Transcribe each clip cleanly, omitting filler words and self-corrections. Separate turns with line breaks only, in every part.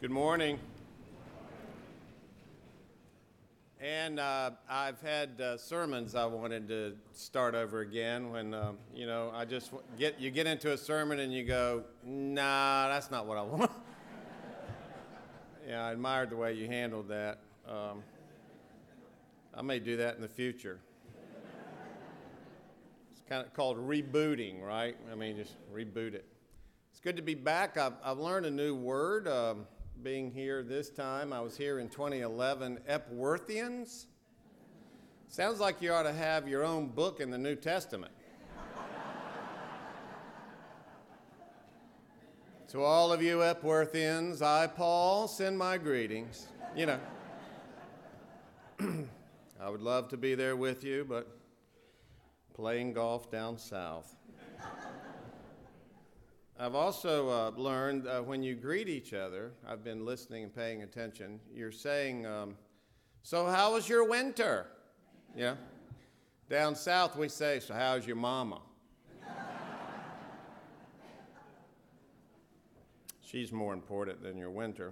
Good morning. And I've had sermons I wanted to start over again when, I just you get into a sermon and you go, nah, that's not what I want. Yeah, I admired the way you handled that. I may do that in the future. It's kind of called rebooting, right? I mean, just reboot it. It's good to be back. I've learned a new word. Being here this time. I was here in 2011, Epworthians. Sounds like you ought to have your own book in the New Testament. To all of you Epworthians, I, Paul, send my greetings. I would love to be there with you, but playing golf down south. I've also learned when you greet each other, I've been listening and paying attention, you're saying, so how was your winter? Yeah. Down south we say, so how's your mama? She's more important than your winter.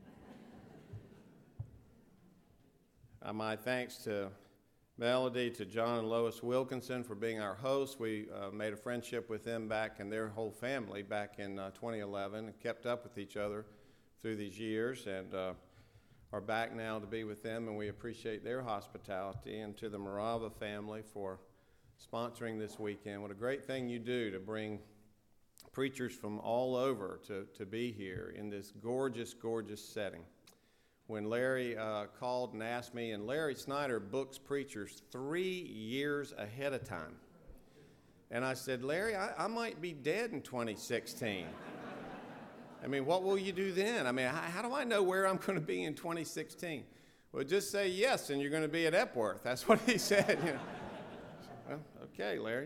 My thanks to Melody, to John and Lois Wilkinson for being our hosts. We made a friendship with them back and their whole family back in 2011 and kept up with each other through these years and are back now to be with them, and we appreciate their hospitality, and to the Morava family for sponsoring this weekend. What a great thing you do to bring preachers from all over to be here in this gorgeous, gorgeous setting. When Larry called and asked me, and Larry Snyder books preachers 3 years ahead of time. And I said, Larry, I might be dead in 2016. I mean, what will you do then? I mean, how do I know where I'm going to be in 2016? Well, just say yes, and you're going to be at Epworth. That's what he said. Well, okay, Larry.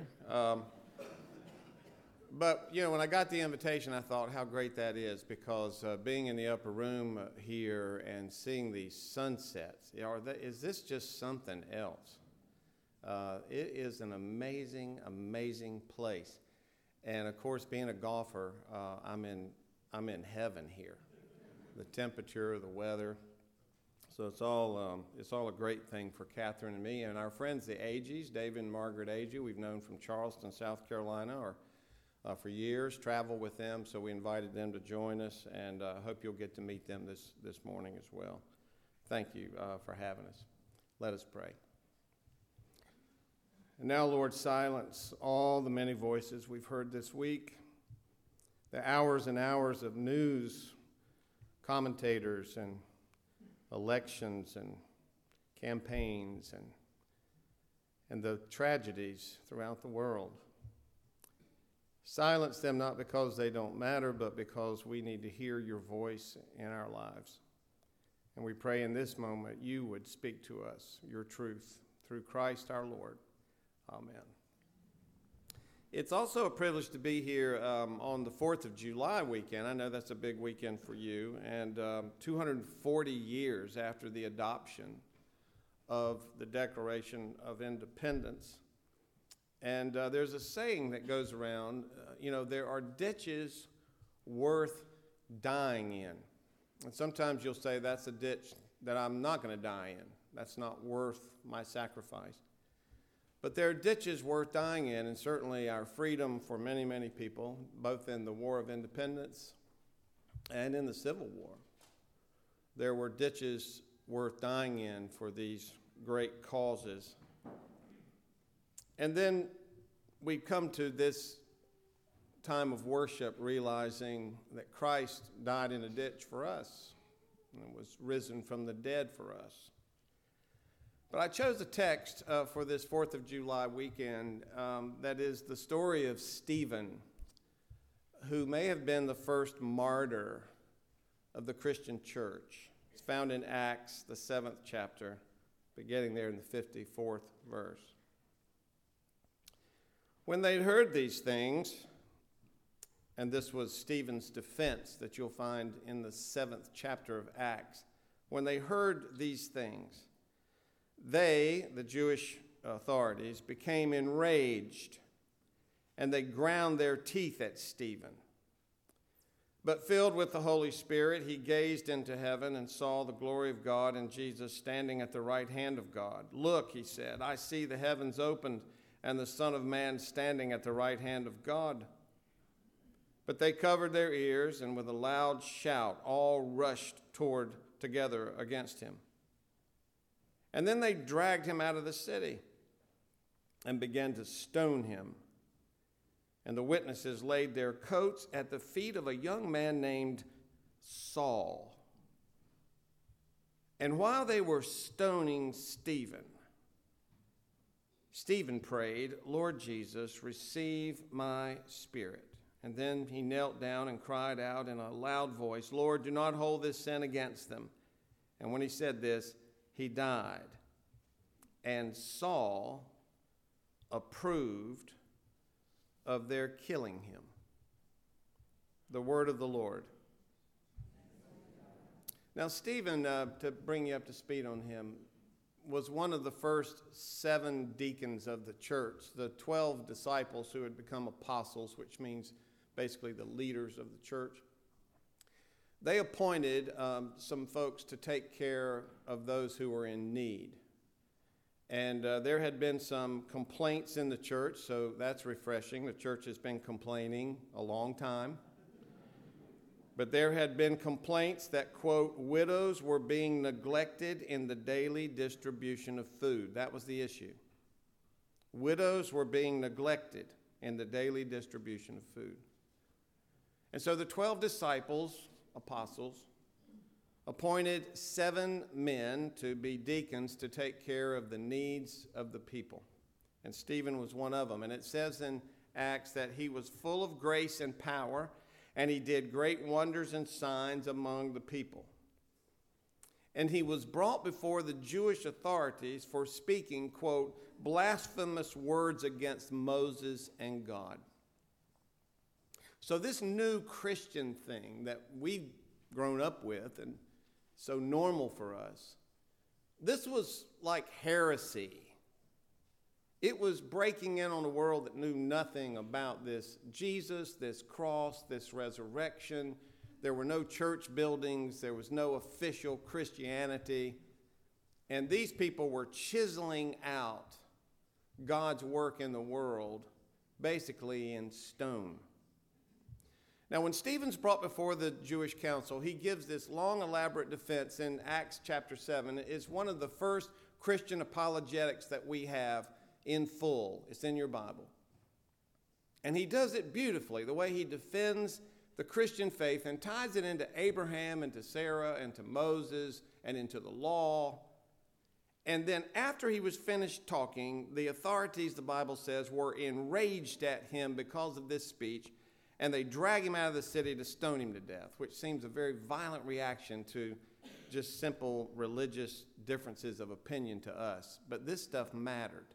But, when I got the invitation, I thought how great that is, because being in the upper room here and seeing these sunsets, is this just something else? It is an amazing, amazing place. And, of course, being a golfer, I'm in heaven here. The temperature, the weather. So it's all a great thing for Catherine and me. And our friends, the Agees, David and Margaret Agee, we've known from Charleston, South Carolina, for years, travel with them, so we invited them to join us, and I hope you'll get to meet them this morning as well. Thank you for having us. Let us pray. And now, Lord, silence all the many voices we've heard this week, the hours and hours of news, commentators, and elections, and campaigns, and the tragedies throughout the world. Silence them not because they don't matter, but because we need to hear your voice in our lives. And we pray in this moment you would speak to us your truth through Christ our Lord. Amen. It's also a privilege to be here on the 4th of July weekend. I know that's a big weekend for you. And 240 years after the adoption of the Declaration of Independence. And there's a saying that goes around, there are ditches worth dying in. And sometimes you'll say, that's a ditch that I'm not going to die in. That's not worth my sacrifice. But there are ditches worth dying in, and certainly our freedom for many, many people, both in the War of Independence and in the Civil War. There were ditches worth dying in for these great causes. And then we come to this time of worship realizing that Christ died in a ditch for us and was risen from the dead for us. But I chose a text for this 4th of July weekend that is the story of Stephen, who may have been the first martyr of the Christian church. It's found in Acts, the 7th chapter, beginning there in the 54th verse. When they'd heard these things, and this was Stephen's defense that you'll find in the 7th chapter of Acts, when they heard these things, they, the Jewish authorities, became enraged, and they ground their teeth at Stephen. But filled with the Holy Spirit, he gazed into heaven and saw the glory of God and Jesus standing at the right hand of God. Look, he said, I see the heavens opened and the Son of Man standing at the right hand of God. But they covered their ears, and with a loud shout, all rushed together against him. And then they dragged him out of the city and began to stone him. And the witnesses laid their coats at the feet of a young man named Saul. And while they were stoning Stephen prayed, Lord Jesus, receive my spirit. And then he knelt down and cried out in a loud voice, Lord, do not hold this sin against them. And when he said this, he died. And Saul approved of their killing him. The word of the Lord. Now, Stephen, to bring you up to speed on him, was one of the first 7 deacons of the church, the 12 disciples who had become apostles, which means basically the leaders of the church. They appointed some folks to take care of those who were in need. And there had been some complaints in the church, so that's refreshing. The church has been complaining a long time. But there had been complaints that, quote, widows were being neglected in the daily distribution of food. That was the issue. Widows were being neglected in the daily distribution of food. And so the 12 disciples, apostles, appointed 7 men to be deacons to take care of the needs of the people. And Stephen was one of them. And it says in Acts that he was full of grace and power, and he did great wonders and signs among the people. And he was brought before the Jewish authorities for speaking, quote, blasphemous words against Moses and God. So this new Christian thing that we've grown up with and so normal for us, this was like heresy. It was breaking in on a world that knew nothing about this Jesus, this cross, this resurrection. There were no church buildings. There was no official Christianity. And these people were chiseling out God's work in the world basically in stone. Now, when Stephen's brought before the Jewish council, he gives this long, elaborate defense in Acts chapter 7. It's one of the first Christian apologetics that we have in full. It's in your Bible. And he does it beautifully, the way he defends the Christian faith and ties it into Abraham and to Sarah and to Moses and into the law. And then after he was finished talking, the authorities, the Bible says, were enraged at him because of this speech. And they drag him out of the city to stone him to death, which seems a very violent reaction to just simple religious differences of opinion to us. But this stuff mattered.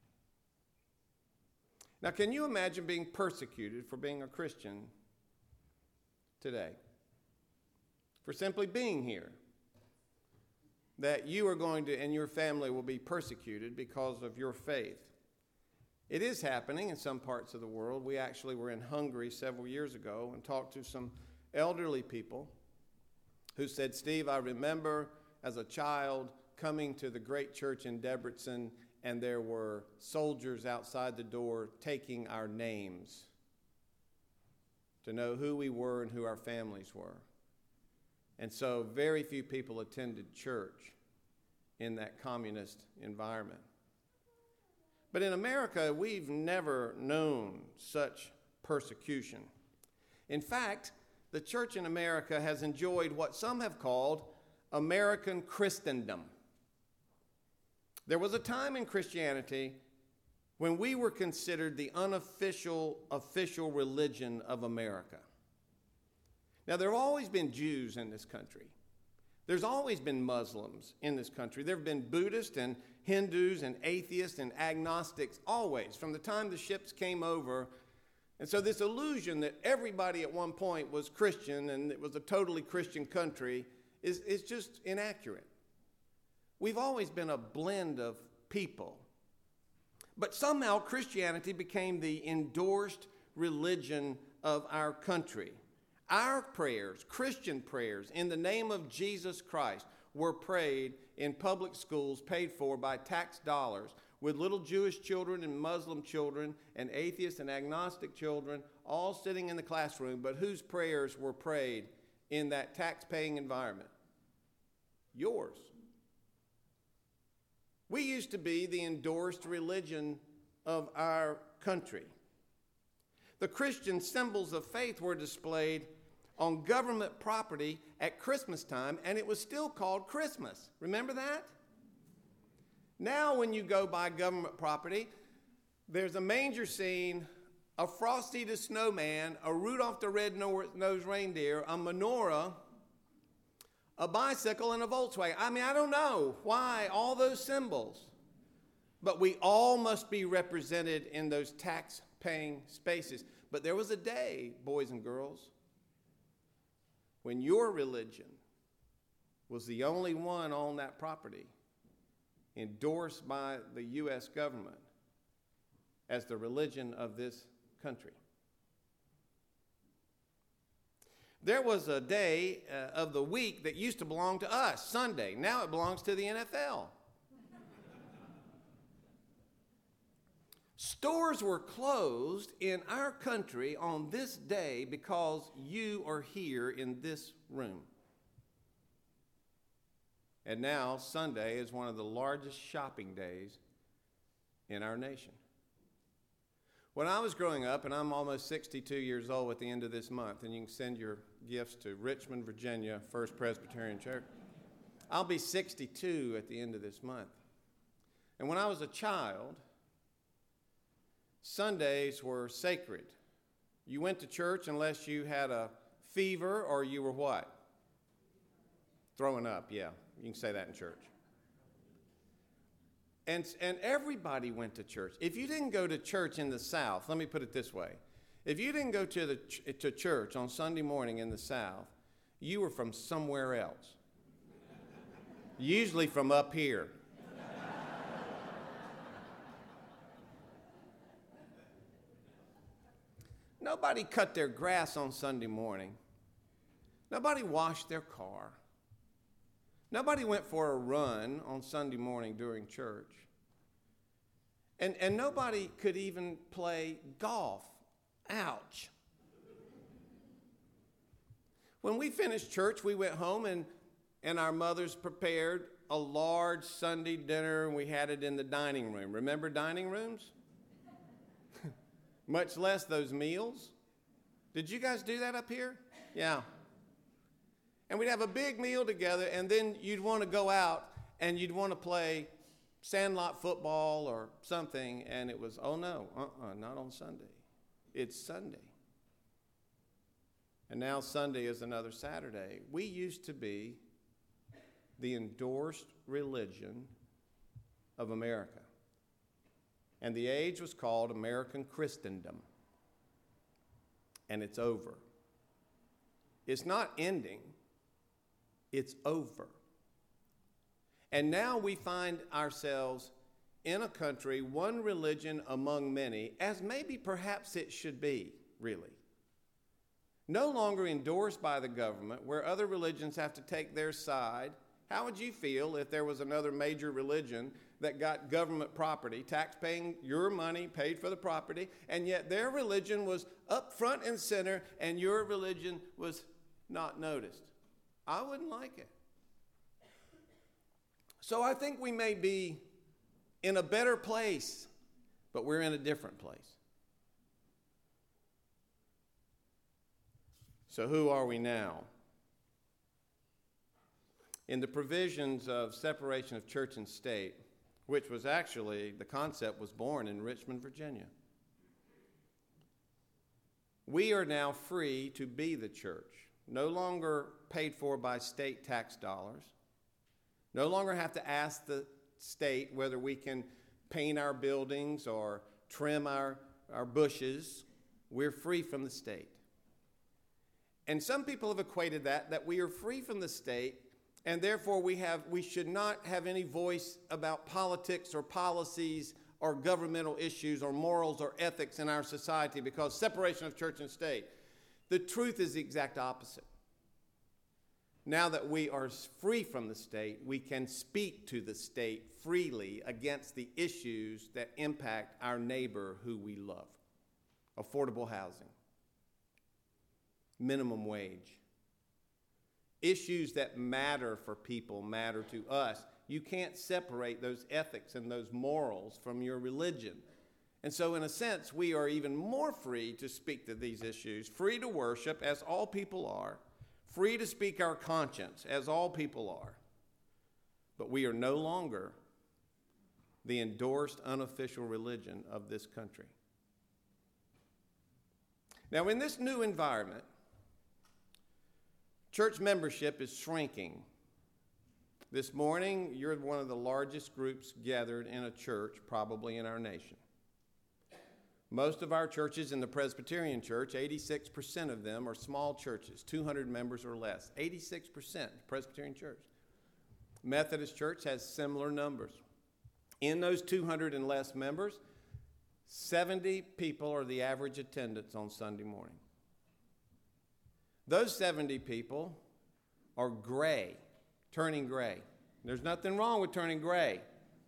Now, can you imagine being persecuted for being a Christian today? For simply being here? That you are going to, and your family will be persecuted because of your faith. It is happening in some parts of the world. We actually were in Hungary several years ago and talked to some elderly people who said, Steve, I remember as a child coming to the great church in Debrecen, and there were soldiers outside the door taking our names to know who we were and who our families were. And so very few people attended church in that communist environment. But in America, we've never known such persecution. In fact, the church in America has enjoyed what some have called American Christendom. There was a time in Christianity when we were considered the unofficial official religion of America. Now, there have always been Jews in this country. There's always been Muslims in this country. There have been Buddhists and Hindus and atheists and agnostics, always, from the time the ships came over. And so this illusion that everybody at one point was Christian and it was a totally Christian country is just inaccurate. We've always been a blend of people. But somehow Christianity became the endorsed religion of our country. Our prayers, Christian prayers, in the name of Jesus Christ, were prayed in public schools paid for by tax dollars, with little Jewish children and Muslim children and atheist and agnostic children all sitting in the classroom, but whose prayers were prayed in that tax-paying environment? Yours. We used to be the endorsed religion of our country. The Christian symbols of faith were displayed on government property at Christmas time, and it was still called Christmas. Remember that? Now when you go by government property, there's a manger scene, a Frosty the Snowman, a Rudolph the Red-Nosed Reindeer, a menorah, a bicycle, and a Volkswagen. I mean, I don't know why all those symbols, but we all must be represented in those tax-paying spaces. But there was a day, boys and girls, when your religion was the only one on that property endorsed by the U.S. government as the religion of this country. There was a day of the week that used to belong to us, Sunday. Now it belongs to the NFL. Stores were closed in our country on this day because you are here in this room. And now Sunday is one of the largest shopping days in our nation. When I was growing up, and I'm almost 62 years old at the end of this month, and you can send your gifts to Richmond, Virginia, First Presbyterian Church. I'll be 62 at the end of this month. And when I was a child, Sundays were sacred. You went to church unless you had a fever or you were what? Throwing up, yeah. You can say that in church. And everybody went to church. If you didn't go to church in the South, let me put it this way. If you didn't go to church on Sunday morning in the South, you were from somewhere else. Usually from up here. Nobody cut their grass on Sunday morning. Nobody washed their car. Nobody went for a run on Sunday morning during church. And nobody could even play golf. Ouch. When we finished church, we went home and our mothers prepared a large Sunday dinner, and we had it in the dining room. Remember dining rooms? Much less those meals. Did you guys do that up here? Yeah. And we'd have a big meal together, and then you'd want to go out and you'd want to play sandlot football or something, and it was, oh no, not on Sunday. It's Sunday. And now Sunday is another Saturday. We used to be the endorsed religion of America. And the age was called American Christendom. And it's over. It's not ending. It's over. And now we find ourselves in a country, one religion among many, as maybe perhaps it should be, really. No longer endorsed by the government, where other religions have to take their side. How would you feel if there was another major religion that got government property, tax-paying your money, paid for the property, and yet their religion was up front and center, and your religion was not noticed? I wouldn't like it. So I think we may be in a better place, but we're in a different place. So who are we now? In the provisions of separation of church and state, which was actually, the concept was born in Richmond, Virginia, we are now free to be the church, no longer paid for by state tax dollars, no longer have to ask the state whether we can paint our buildings or trim our bushes. We're free from the state. And some people have equated that we are free from the state, and therefore we should not have any voice about politics or policies or governmental issues or morals or ethics in our society because separation of church and state. The truth is the exact opposite. Now that we are free from the state, we can speak to the state freely against the issues that impact our neighbor who we love. Affordable housing, minimum wage, issues that matter for people matter to us. You can't separate those ethics and those morals from your religion. And so in a sense, we are even more free to speak to these issues, free to worship as all people are, free to speak our conscience as all people are. But we are no longer the endorsed unofficial religion of this country. Now, in this new environment, church membership is shrinking. This morning, you're one of the largest groups gathered in a church, probably in our nation. Most of our churches in the Presbyterian Church, 86% of them are small churches, 200 members or less. 86% Presbyterian Church. Methodist Church has similar numbers. In those 200 and less members, 70 people are the average attendance on Sunday morning. Those 70 people are gray, turning gray. There's nothing wrong with turning gray.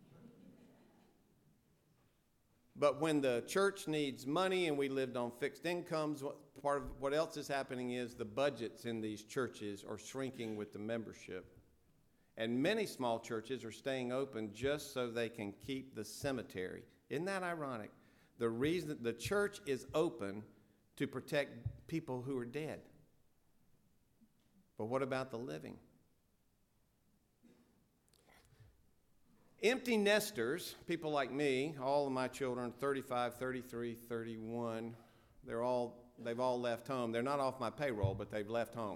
But when the church needs money and we lived on fixed incomes, part of what else is happening is the budgets in these churches are shrinking with the membership. And many small churches are staying open just so they can keep the cemetery. Isn't that ironic? The reason the church is open to protect people who are dead. But what about the living? Empty nesters, people like me, all of my children, 35, 33, 31, they've all left home. They're not off my payroll, but they've left home.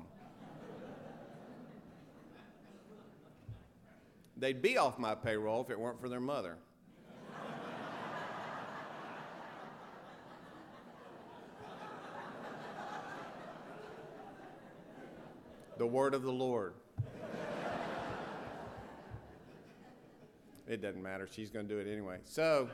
They'd be off my payroll if it weren't for their mother. The word of the Lord. It doesn't matter. She's going to do it anyway. So,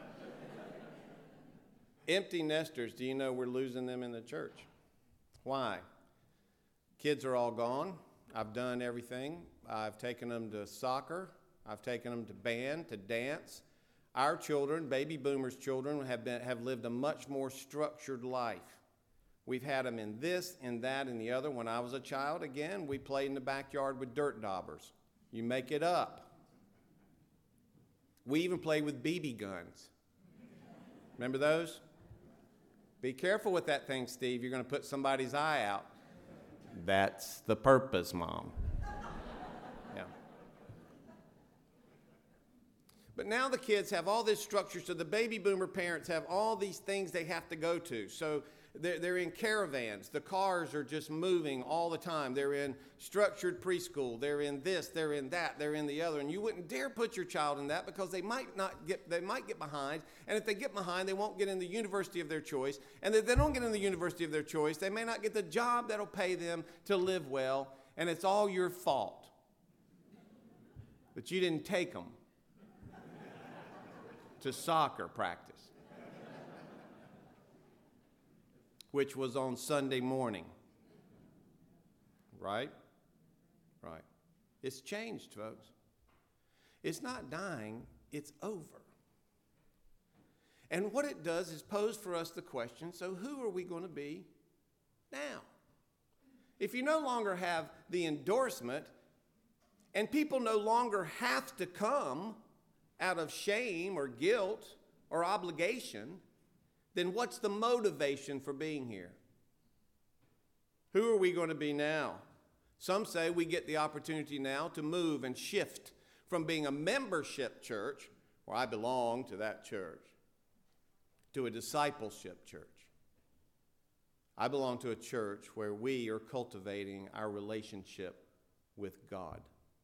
empty nesters, do you know we're losing them in the church? Why? Kids are all gone. I've done everything. I've taken them to soccer. I've taken them to band, to dance. Our children, baby boomers' children, have lived a much more structured life. We've had them in this, in that, and the other. When I was a child, again, we played in the backyard with dirt daubers. You make it up. We even played with BB guns. Remember those? Be careful with that thing, Steve. You're going to put somebody's eye out. That's the purpose, Mom. Yeah. But now the kids have all this structure, so the baby boomer parents have all these things they have to go to. So they're in caravans. The cars are just moving all the time. They're in structured preschool. They're in this, they're in that, they're in the other. And you wouldn't dare put your child in that because they might get behind. And if they get behind, they won't get in the university of their choice. And if they don't get in the university of their choice, they may not get the job that'll pay them to live well. And it's all your fault that you didn't take them to soccer practice, which was on Sunday morning. Right? Right. It's changed, folks. It's not dying, it's over. And what it does is pose for us the question, so who are we going to be now? If you no longer have the endorsement, and people no longer have to come out of shame or guilt or obligation, then what's the motivation for being here? Who are we going to be now? Some say we get the opportunity now to move and shift from being a membership church, where I belong to that church, to a discipleship church. I belong to a church where we are cultivating our relationship with God.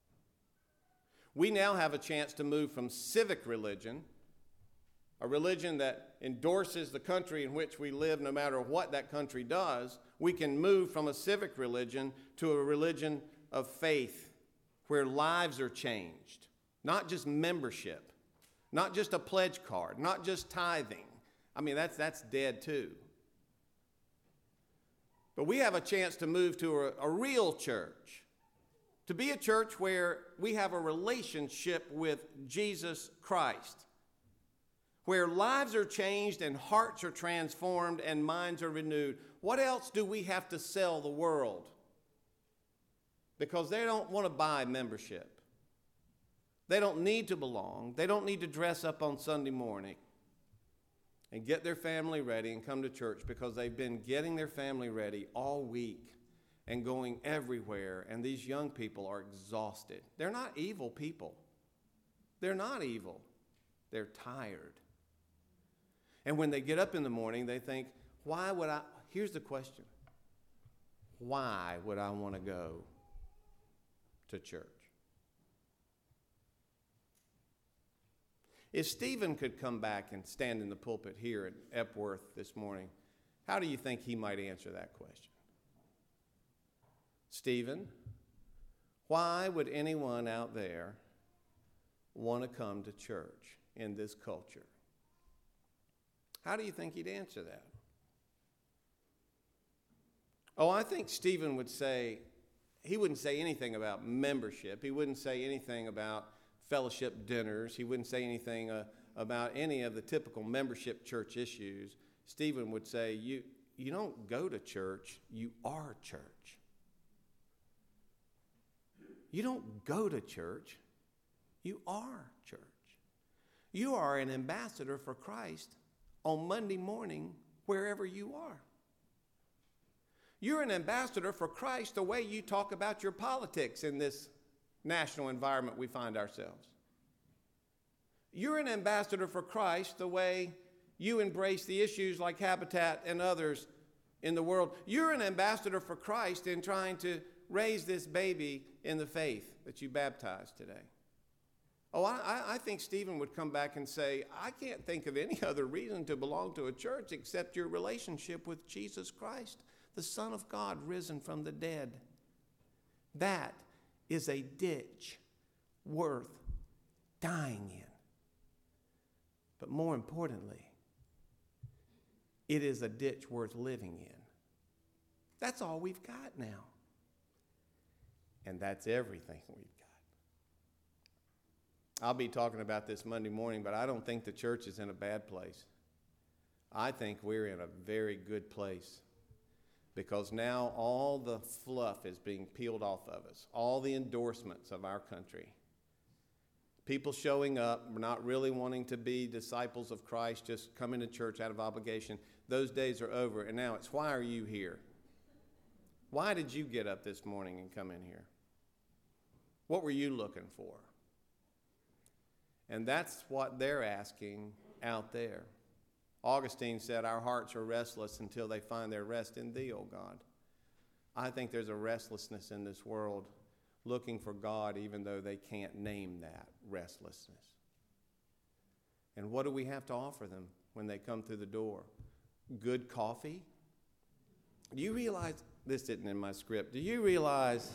We now have a chance to move from civic religion, a religion that endorses the country in which we live no matter what that country does. We can move from a civic religion to a religion of faith where lives are changed, not just membership, not just a pledge card, not just tithing. I mean, that's dead too. But we have a chance to move to a real church, to be a church where we have a relationship with Jesus Christ, where lives are changed and hearts are transformed and minds are renewed. What else do we have to sell the world? Because they don't want to buy membership. They don't need to belong. They don't need to dress up on Sunday morning and get their family ready and come to church, because they've been getting their family ready all week and going everywhere, and these young people are exhausted. They're not evil people. They're not evil. They're tired. And when they get up in the morning, they think, here's the question. Why would I want to go to church? If Stephen could come back and stand in the pulpit here at Epworth this morning, how do you think he might answer that question? Stephen, why would anyone out there want to come to church in this culture? How do you think he'd answer that? Oh, I think Stephen would say, he wouldn't say anything about membership. He wouldn't say anything about fellowship dinners. He wouldn't say anything about any of the typical membership church issues. Stephen would say, you don't go to church, you are church. You don't go to church, you are church. You are an ambassador for Christ on Monday morning, wherever you are. You're an ambassador for Christ the way you talk about your politics in this national environment we find ourselves. You're an ambassador for Christ the way you embrace the issues like Habitat and others in the world. You're an ambassador for Christ in trying to raise this baby in the faith that you baptized today. Oh, I think Stephen would come back and say, I can't think of any other reason to belong to a church except your relationship with Jesus Christ, the Son of God risen from the dead. That is a ditch worth dying in. But more importantly, it is a ditch worth living in. That's all we've got now. And that's everything we've got. I'll be talking about this Monday morning, but I don't think the church is in a bad place. I think we're in a very good place, because now all the fluff is being peeled off of us, all the endorsements of our country. People showing up, not really wanting to be disciples of Christ, just coming to church out of obligation. Those days are over, and now it's, why are you here? Why did you get up this morning and come in here? What were you looking for? And that's what they're asking out there. Augustine said, our hearts are restless until they find their rest in thee, O God. I think there's a restlessness in this world looking for God, even though they can't name that restlessness. And what do we have to offer them when they come through the door? Good coffee? Do you realize, this isn't in my script, do you realize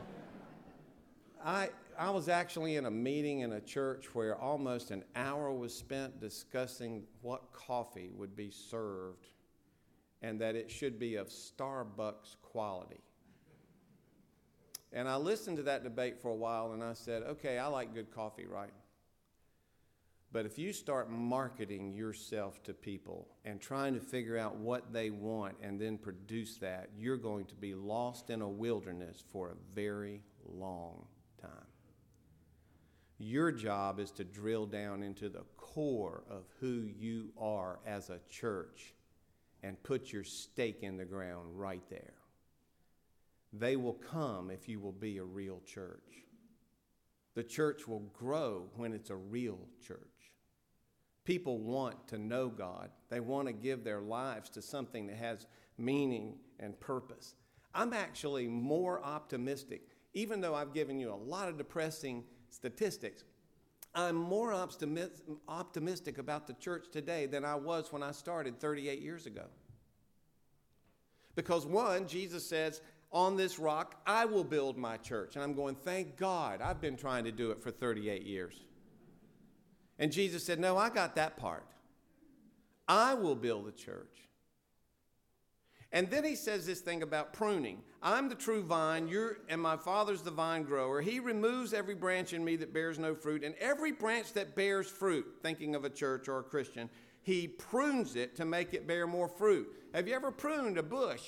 I was actually in a meeting in a church where almost an hour was spent discussing what coffee would be served and that it should be of Starbucks quality. And I listened to that debate for a while, and I said, okay, I like good coffee, right? But if you start marketing yourself to people and trying to figure out what they want and then produce that, you're going to be lost in a wilderness for a very long time. Your job is to drill down into the core of who you are as a church and put your stake in the ground right there. They will come if you will be a real church. The church will grow when it's a real church. People want to know God. They want to give their lives to something that has meaning and purpose. I'm actually more optimistic, even though I've given you a lot of depressing statistics. I'm more optimistic about the church today than I was when I started 38 years ago. Because one, Jesus says, on this rock, I will build my church. And I'm going, thank God, I've been trying to do it for 38 years. And Jesus said, no, I got that part. I will build the church. And then he says this thing about pruning. I'm the true vine, and my Father's the vine grower. He removes every branch in me that bears no fruit, and every branch that bears fruit, thinking of a church or a Christian, he prunes it to make it bear more fruit. Have you ever pruned a bush?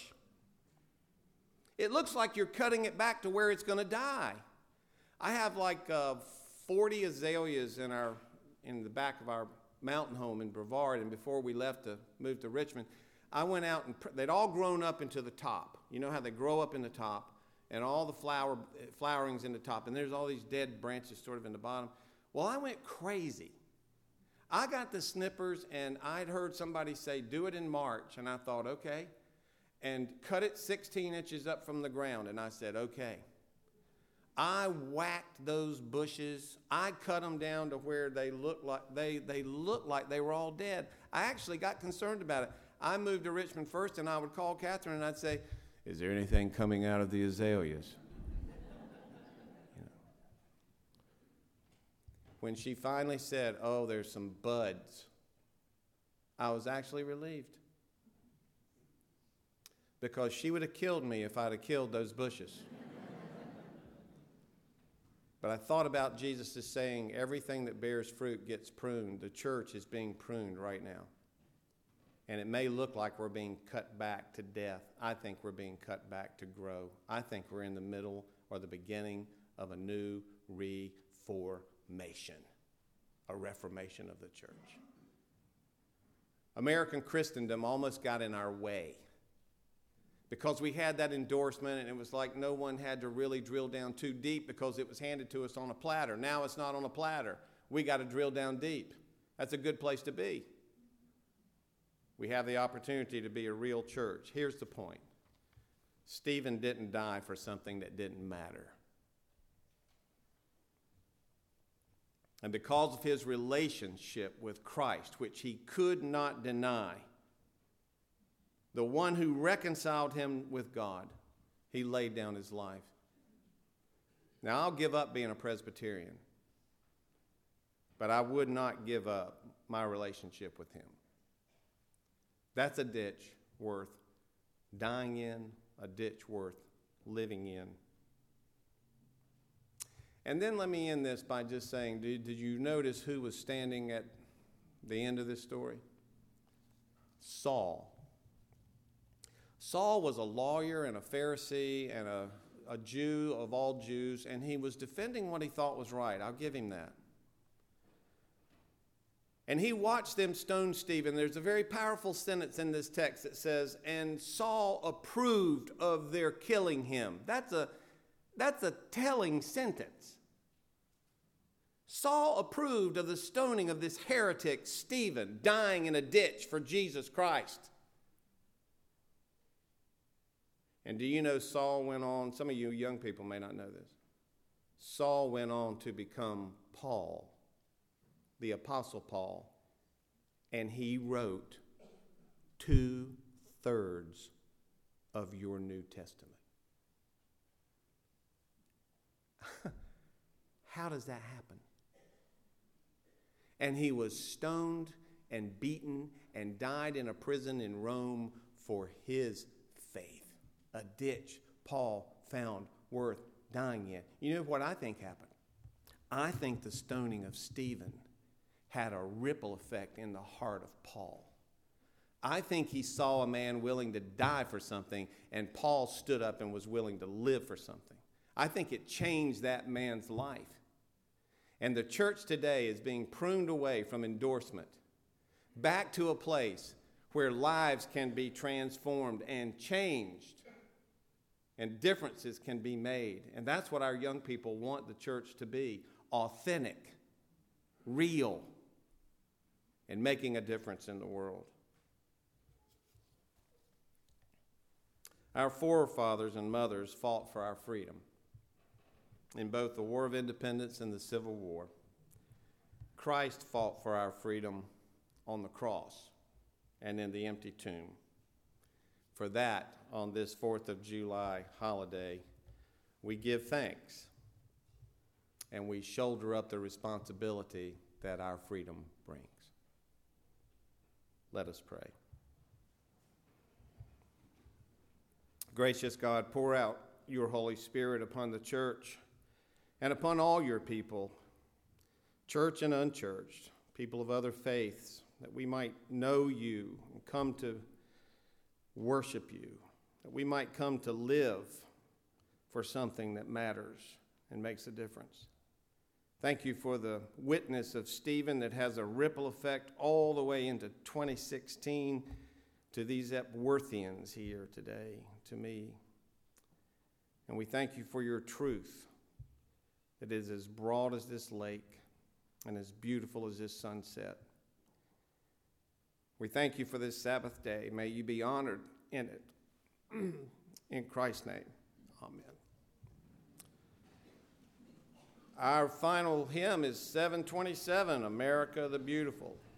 It looks like you're cutting it back to where it's going to die. I have like 40 azaleas in the back of our mountain home in Brevard, and before we left to move to Richmond, I went out and they'd all grown up into the top. You know how they grow up in the top, and all the flowering's in the top, and there's all these dead branches sort of in the bottom. Well, I went crazy. I got the snippers, and I'd heard somebody say, do it in March, and I thought, okay, and cut it 16 inches up from the ground, and I said, okay. I whacked those bushes. I cut them down to where they looked like they were all dead. I actually got concerned about it. I moved to Richmond first, and I would call Catherine, and I'd say, is there anything coming out of the azaleas? When she finally said, oh, there's some buds, I was actually relieved. Because she would have killed me if I'd have killed those bushes. But I thought about Jesus' saying, everything that bears fruit gets pruned. The church is being pruned right now. And it may look like we're being cut back to death. I think we're being cut back to grow. I think we're in the middle or the beginning of a new reformation, a reformation of the church. American Christendom almost got in our way because we had that endorsement, and it was like no one had to really drill down too deep because it was handed to us on a platter. Now it's not on a platter. We got to drill down deep. That's a good place to be. We have the opportunity to be a real church. Here's the point. Stephen didn't die for something that didn't matter. And because of his relationship with Christ, which he could not deny, the one who reconciled him with God, he laid down his life. Now, I'll give up being a Presbyterian, but I would not give up my relationship with him. That's a ditch worth dying in, a ditch worth living in. And then let me end this by just saying, did you notice who was standing at the end of this story? Saul. Saul was a lawyer and a Pharisee and a Jew of all Jews, and he was defending what he thought was right. I'll give him that. And he watched them stone Stephen. There's a very powerful sentence in this text that says, and Saul approved of their killing him. That's a telling sentence. Saul approved of the stoning of this heretic, Stephen, dying in a ditch for Jesus Christ. And do you know Saul went on, some of you young people may not know this, Saul went on to become Paul, the Apostle Paul, and he wrote 2/3 of your New Testament. How does that happen? And he was stoned and beaten and died in a prison in Rome for his faith. A ditch Paul found worth dying in. You know what I think happened? I think the stoning of Stephen had a ripple effect in the heart of Paul. I think he saw a man willing to die for something, and Paul stood up and was willing to live for something. I think it changed that man's life. And the church today is being pruned away from endorsement back to a place where lives can be transformed and changed and differences can be made. And that's what our young people want the church to be: authentic, real, and making a difference in the world. Our forefathers and mothers fought for our freedom in both the War of Independence and the Civil War. Christ fought for our freedom on the cross and in the empty tomb. For that, on this 4th of July holiday, we give thanks and we shoulder up the responsibility that our freedom brings. Let us pray. Gracious God, pour out your Holy Spirit upon the church and upon all your people, church and unchurched, people of other faiths, that we might know you and come to worship you, that we might come to live for something that matters and makes a difference. Thank you for the witness of Stephen that has a ripple effect all the way into 2016 to these Epworthians here today, to me. And we thank you for your truth that is as broad as this lake and as beautiful as this sunset. We thank you for this Sabbath day. May you be honored in it. In Christ's name, amen. Our final hymn is 727, America the Beautiful.